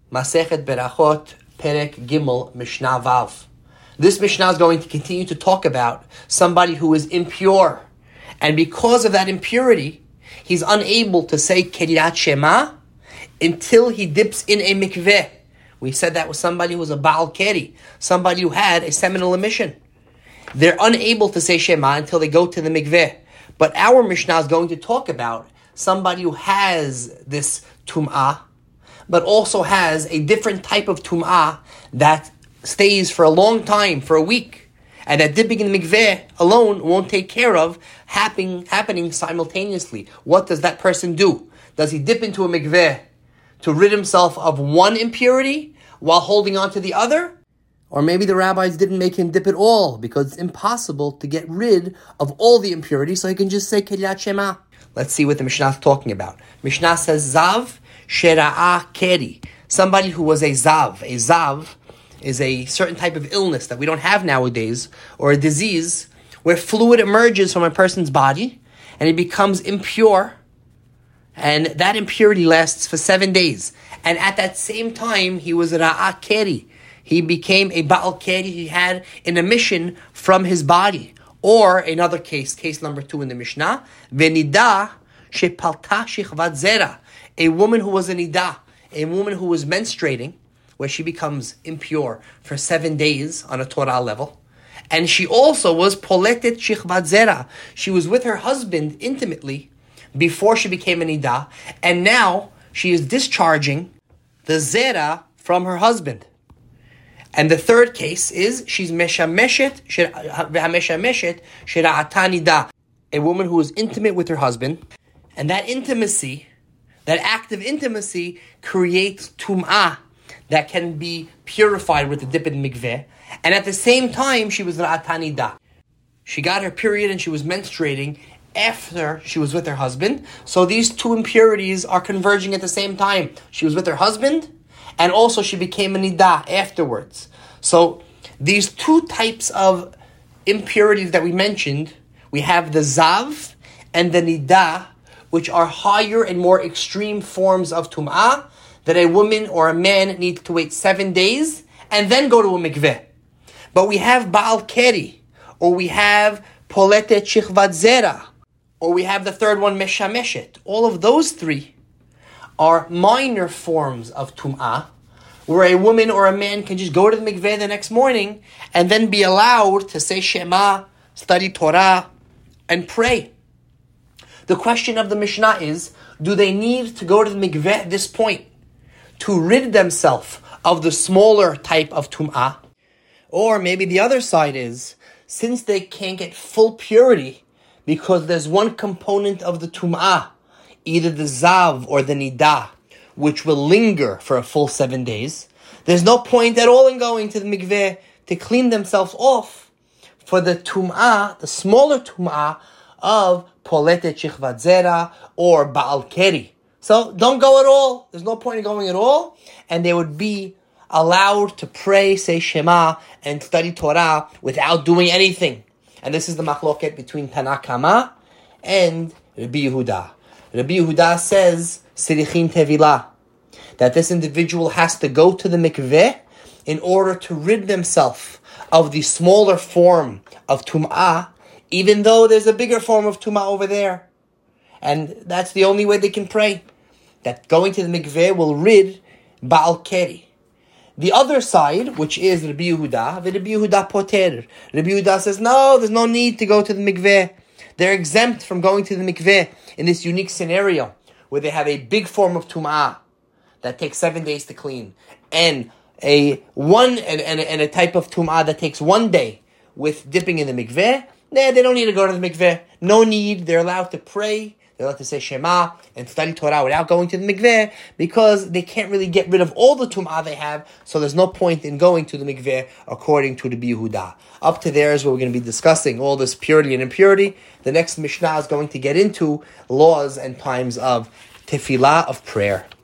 Masechet Berachot, Perek Gimel, Mishnah Vav. This Mishnah is going to continue to talk about somebody who is impure. And because of that impurity, he's unable to say Kriyat Shema until he dips in a mikveh. We said that was somebody who was a Baal Keri, somebody who had a seminal emission. They're unable to say Shema until they go to the mikveh. But our Mishnah is going to talk about somebody who has this tum'ah, but also has a different type of tum'ah that stays for a long time, for a week, and that dipping in the mikveh alone won't take care of happening simultaneously. What does that person do? Does he dip into a mikveh to rid himself of one impurity while holding on to the other? Or maybe the rabbis didn't make him dip at all because it's impossible to get rid of all the impurities, so he can just say Kriyat Shema. Let's see what the Mishnah is talking about. Mishnah says Zav Shera'a Keri. Somebody who was a Zav. A Zav is a certain type of illness that we don't have nowadays, or a disease where fluid emerges from a person's body and it becomes impure, and that impurity lasts for 7 days. And at that same time, he was Ra'a Keri. He became a Baal Keri. He had an emission from his body. Or another case number 2 in the Mishnah, Venida Shepalta Shichvat Zera. A woman who was a Nida, a woman who was menstruating, where she becomes impure for 7 days on a Torah level. And she also was Poletet Shichvat Zera. She was with her husband intimately before she became a Nida, and now she is discharging the Zera from her husband. And the third case is she's Meshameshet Shira'ata Nida, a woman who is intimate with her husband, and that intimacy, that act of intimacy, creates Tum'ah that can be purified with the dip in mikveh. And at the same time, she was Ra'ata Nida. She got her period and she was menstruating after she was with her husband. So these two impurities are converging at the same time. She was with her husband, and also she became a Nida afterwards. So these two types of impurities that we mentioned, we have the Zav and the Nida, which are higher and more extreme forms of Tum'ah, that a woman or a man needs to wait 7 days and then go to a mikveh. But we have Baal Keri, or we have Poletet Shichvat Zera, or we have the third one, Meshameshet. All of those three are minor forms of Tum'ah, where a woman or a man can just go to the mikveh the next morning and then be allowed to say Shema, study Torah, and pray. The question of the Mishnah is, do they need to go to the mikveh at this point to rid themselves of the smaller type of Tum'ah? Or maybe the other side is, since they can't get full purity because there's one component of the Tum'ah, either the Zav or the Nida, which will linger for a full 7 days, there's no point at all in going to the mikveh to clean themselves off for the Tum'ah, the smaller Tum'ah of Poletet Shichvat Zera or Baal Keri. So don't go at all. There's no point in going at all. And they would be allowed to pray, say Shema, and study Torah without doing anything. And this is the machloket between Tana Kama and Rabbi Yehuda. Rabbi Yehuda says, Sirichin Tevilah, that this individual has to go to the mikveh in order to rid themselves of the smaller form of Tum'ah, even though there's a bigger form of Tum'ah over there. And that's the only way they can pray, that going to the mikveh will rid Baal Keri. The other side, which is Rabbi Yehuda, Rabbi Yehuda Poter. Rabbi Yehuda says, no, there's no need to go to the mikveh. They're exempt from going to the mikveh in this unique scenario where they have a big form of Tum'ah that takes 7 days to clean, and a type of Tum'ah that takes 1 day with dipping in the mikveh. They don't need to go to the mikveh. No need. They're allowed to pray. They're allowed to say Shema and study Torah without going to the mikveh, because they can't really get rid of all the Tum'ah they have, so there's no point in going to the mikveh according to the Yehuda. Up to there is where we're going to be discussing all this purity and impurity. The next Mishnah is going to get into laws and times of tefillah, of prayer.